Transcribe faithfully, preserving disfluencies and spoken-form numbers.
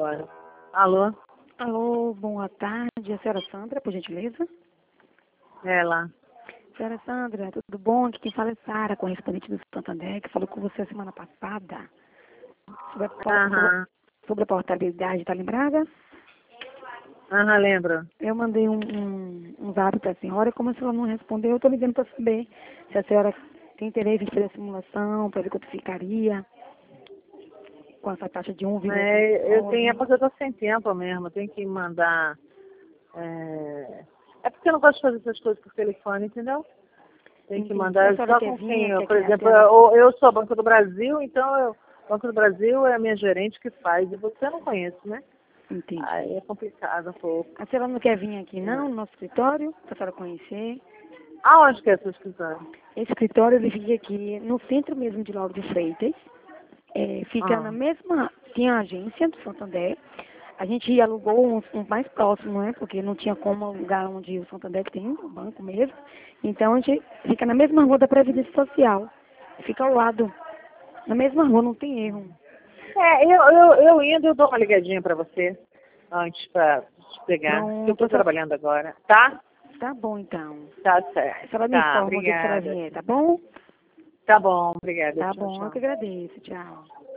agora. Alô? Alô, boa tarde. A senhora Sandra, por gentileza? Ela. Senhora Sandra, tudo bom? Aqui quem fala é Sara, correspondente do Santander, que falou com você a semana passada sobre a, po- Aham. sobre a portabilidade, tá lembrada? Aham, lembro. Eu mandei um, um, um zap para a senhora e como a senhora não respondeu, eu estou ligando para saber se a senhora tem interesse em fazer a simulação, para ver quanto ficaria com essa taxa de um vírgula É, eu tenho, é nove. porque eu tô sem tempo mesmo, eu tenho que mandar. É, é porque eu não gosto de fazer essas coisas por telefone, entendeu? Tem que Entendi. mandar A senhora só quer com vir, quem, eu, quer por que a exemplo, tela... eu, eu sou Banco do Brasil, então eu, Banco do Brasil é a minha gerente que faz, e você não conhece, né? Entendi. Aí é complicado um pouco. A senhora não quer vir aqui não, no nosso escritório, para a senhora conhecer? Aonde que é seu escritório? Esse escritório ele fica aqui no centro mesmo de Lauro de Freitas. É, fica Ah. na mesma, tinha a agência do Santander. A gente alugou um, um mais próximo, né? Porque não tinha como alugar onde o Santander tem, o banco mesmo. Então a gente fica na mesma rua da Previdência Social. Fica ao lado, na mesma rua, não tem erro. É, eu, eu, eu indo, eu dou uma ligadinha pra você antes pra te pegar. Porque eu Pronto, tô tá, trabalhando agora, tá? tá bom então. Tá A certo. senhora me Tá, informa o dia que a senhora obrigada. vier, tá bom? Tá bom, obrigada. Tá Tchau, bom, eu tchau. que agradeço. Tchau.